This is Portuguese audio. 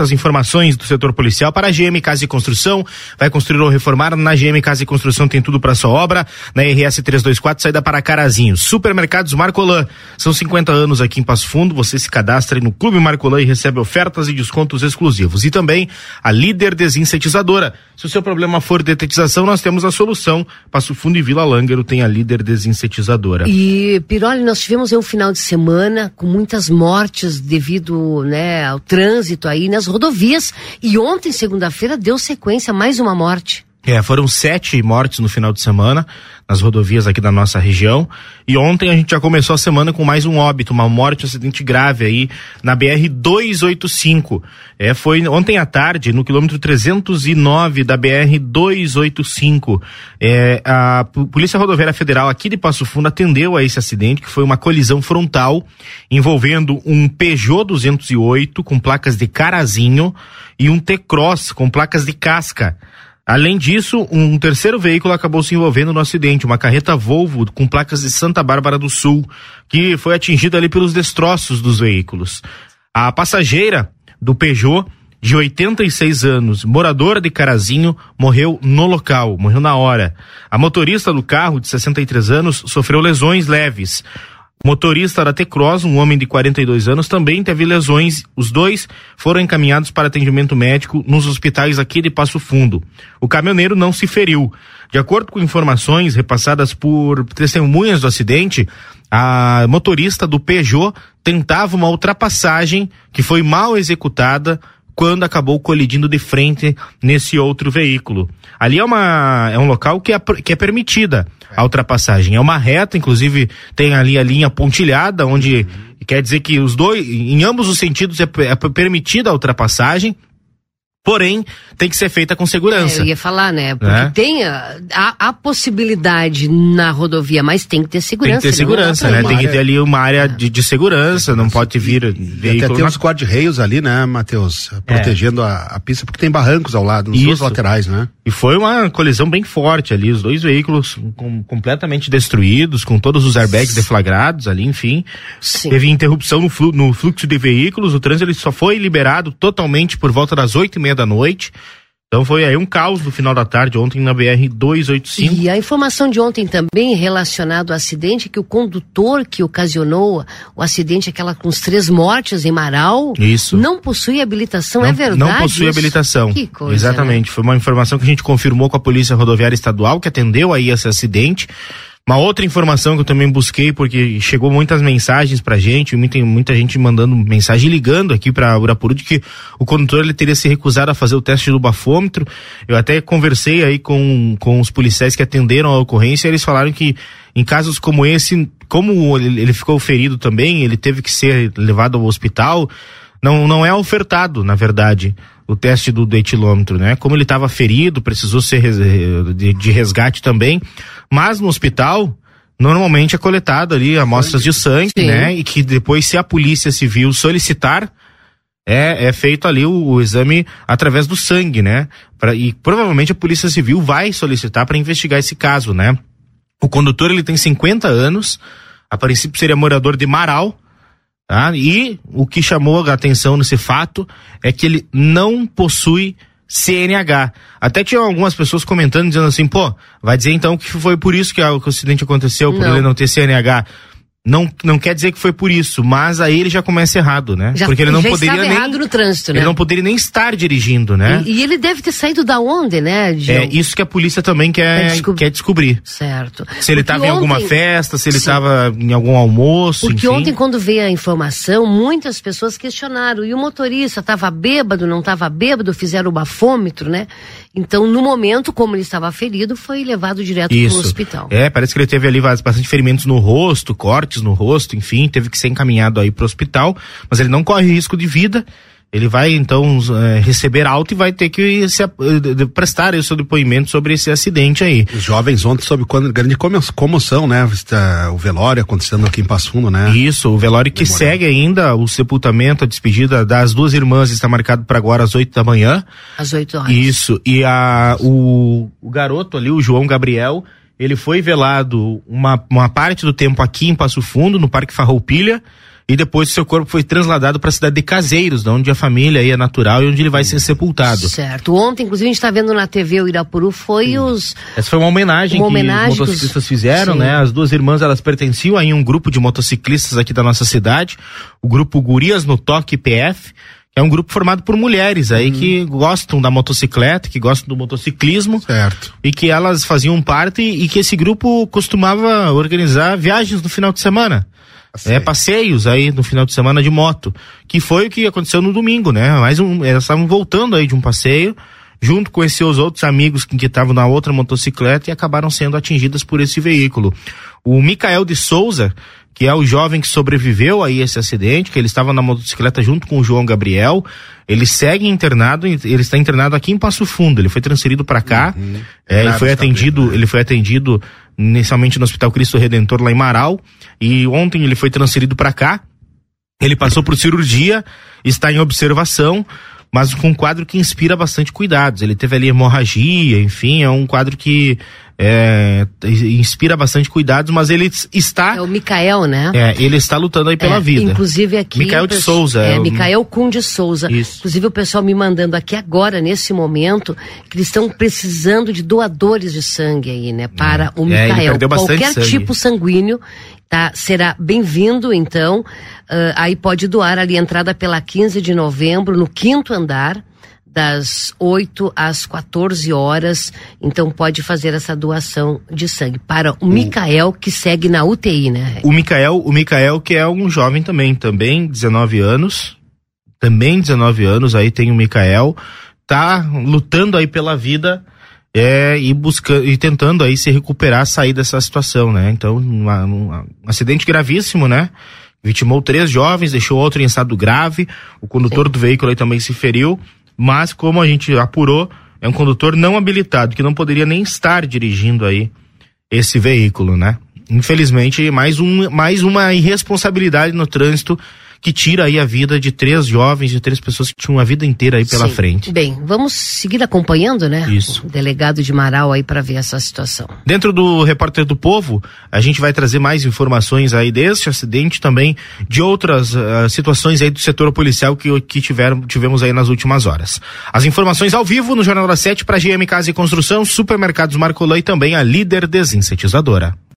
as informações do setor policial para a GM Casa e Construção. Vai construir ou reformar? Na GM Casa e Construção tem tudo para sua obra. Na RS 324, saída para Carazinho. Supermercados Marcolan. São 50 anos aqui em Passo Fundo. Você se cadastra aí no Clube Marcolan e recebe ofertas e descontos exclusivos. E também a Líder Desinsetizadora. Se o seu problema for detetização, nós temos a solução. Passo Fundo e Vila Lângaro tem a Líder Desinsetizadora. E, Piroli, nós tivemos aí um final de semana com muitas mortes devido, né, ao trânsito aí nas rodovias. E ontem, segunda-feira, deu sequência a mais uma morte. Foram 7 mortes no final de semana nas rodovias aqui da nossa região, e ontem a gente já começou a semana com mais um óbito, uma morte, um acidente grave aí na BR-285. Foi ontem à tarde, no quilômetro 309 da BR-285. A Polícia Rodoviária Federal aqui de Passo Fundo atendeu a esse acidente, que foi uma colisão frontal envolvendo um Peugeot 208 com placas de Carazinho e um T-Cross com placas de Casca. Além disso, um terceiro veículo acabou se envolvendo no acidente, uma carreta Volvo com placas de Santa Bárbara do Sul, que foi atingida ali pelos destroços dos veículos. A passageira do Peugeot, de 86 anos, moradora de Carazinho, morreu no local, morreu na hora. A motorista do carro, de 63 anos, sofreu lesões leves. O motorista da T-Cross, um homem de 42 anos, também teve lesões. Os dois foram encaminhados para atendimento médico nos hospitais aqui de Passo Fundo. O caminhoneiro não se feriu. De acordo com informações repassadas por testemunhas do acidente, a motorista do Peugeot tentava uma ultrapassagem que foi mal executada quando acabou colidindo de frente nesse outro veículo. Ali é um local que é permitida a ultrapassagem. É uma reta, inclusive tem ali a linha pontilhada, onde quer dizer que em ambos os sentidos é permitida a ultrapassagem. Porém, tem que ser feita com segurança. Eu ia falar, né? Porque tem a possibilidade na rodovia, mas tem que ter segurança. Tem que ter segurança, né? Tem que ter ali uma área de segurança, não pode vir veículo. Até tem uns guarda-reios ali, né, Matheus? Protegendo a pista, porque tem barrancos ao lado, nos dois laterais, né? E foi uma colisão bem forte ali, os dois veículos completamente destruídos, com todos os airbags deflagrados ali, enfim. Sim. Teve interrupção no fluxo de veículos, o trânsito ele só foi liberado totalmente por volta das 8:30 da noite. Então foi aí um caos no final da tarde ontem na BR-285. E a informação de ontem também relacionada ao acidente, que o condutor que ocasionou o acidente, aquela com as 3 mortes em Marau, não possui habilitação, é verdade? Não possui habilitação. Que coisa, exatamente, né? Foi uma informação que a gente confirmou com a Polícia Rodoviária Estadual, que atendeu aí esse acidente. Uma outra informação que eu também busquei, porque chegou muitas mensagens pra gente, muita gente mandando mensagem, ligando aqui pra Urapuru, de que o condutor ele teria se recusado a fazer o teste do bafômetro. Eu até conversei aí com os policiais que atenderam a ocorrência, e eles falaram que em casos como esse, como ele ficou ferido também, ele teve que ser levado ao hospital, não é ofertado, na verdade, o teste do etilômetro, né? Como ele estava ferido, precisou ser de resgate também, mas no hospital normalmente é coletado ali amostras de sangue, né? E que depois, se a Polícia Civil solicitar, é feito ali o exame através do sangue, né? E provavelmente a Polícia Civil vai solicitar para investigar esse caso, né? O condutor ele tem 50 anos, a princípio seria morador de Marau, tá? E o que chamou a atenção nesse fato é que ele não possui CNH. Até tinha algumas pessoas comentando, dizendo assim, vai dizer então que foi por isso que o acidente aconteceu, por ele não ter CNH. Não quer dizer que foi por isso, mas aí ele já começa errado, né? Porque ele não poderia nem errado no trânsito, né? Ele não poderia nem estar dirigindo, né? E ele deve ter saído da onde, né? Isso que a polícia também quer descobrir. Certo. Se ele estava em alguma festa, se ele estava em algum almoço, porque ontem, quando veio a informação, muitas pessoas questionaram, e o motorista estava bêbado, não estava bêbado, fizeram o bafômetro, né? Então, no momento, como ele estava ferido, foi levado direto para o hospital. Parece que ele teve ali bastante ferimentos no rosto, cortes no rosto, enfim, teve que ser encaminhado aí para o hospital, mas ele não corre risco de vida. Ele vai então receber alta e vai ter que prestar o seu depoimento sobre esse acidente aí. Os jovens ontem sob grande comoção, né? O velório acontecendo aqui em Passo Fundo, né? Isso, o velório que segue ainda, o sepultamento, a despedida das 2 irmãs está marcado para agora às 8 da manhã. Às 8 horas. Isso, e o garoto ali, o João Gabriel, ele foi velado uma parte do tempo aqui em Passo Fundo, no Parque Farroupilha, e depois seu corpo foi trasladado para a cidade de Caseiros, onde a família aí é natural e onde ele vai ser sepultado. Certo. Ontem, inclusive, a gente está vendo na TV o Irapuru, Essa foi uma homenagem que os motociclistas fizeram, né? As duas irmãs, elas pertenciam aí a um grupo de motociclistas aqui da nossa cidade, o grupo Gurias no Toque PF, que é um grupo formado por mulheres aí que gostam da motocicleta, que gostam do motociclismo. Certo. E que elas faziam parte e que esse grupo costumava organizar viagens no final de semana. Passeios aí no final de semana de moto, que foi o que aconteceu no domingo, né? Elas estavam voltando aí de um passeio, junto com esses outros amigos que estavam na outra motocicleta e acabaram sendo atingidas por esse veículo. O Micael de Souza, que é o jovem que sobreviveu a esse acidente, que ele estava na motocicleta junto com o João Gabriel, ele segue internado, ele está internado aqui em Passo Fundo, ele foi transferido para cá, ele foi atendido inicialmente no Hospital Cristo Redentor lá em Marau, e ontem ele foi transferido para cá, ele passou por cirurgia, está em observação, mas com um quadro que inspira bastante cuidados. Ele teve ali hemorragia, enfim, é um quadro que inspira bastante cuidados, mas ele está... É o Micael, né? Ele está lutando aí pela vida. Inclusive aqui... Micael de Souza. Micael Kuhn de Souza. Isso. Inclusive o pessoal me mandando aqui agora, nesse momento, que eles estão precisando de doadores de sangue aí, né? Para o Micael. Ele perdeu bastante Qualquer sangue. tipo sanguíneo, tá? Será bem-vindo, então. Aí pode doar ali, entrada pela 15 de novembro, no 5º andar, das 8 às 14 horas, então pode fazer essa doação de sangue para o Micael, que segue na UTI, né? O Micael que é um jovem também 19 anos, aí tem o Micael, tá lutando aí pela vida, e tentando aí se recuperar, sair dessa situação, né? Então, um acidente gravíssimo, né? Vitimou 3 jovens, deixou outro em estado grave, o condutor do veículo aí também se feriu, mas como a gente apurou, é um condutor não habilitado, que não poderia nem estar dirigindo aí esse veículo, né? Infelizmente, mais uma irresponsabilidade no trânsito que tira aí a vida de 3 jovens, de 3 pessoas que tinham a vida inteira aí pela frente. Bem, vamos seguir acompanhando, né? Isso. O delegado de Marau aí para ver essa situação. Dentro do Repórter do Povo, a gente vai trazer mais informações aí deste acidente, também de outras situações aí do setor policial que tivemos aí nas últimas horas. As informações ao vivo no Jornal das 7 para GM Casa e Construção, Supermercados Marcolã e também a Líder Desinsetizadora.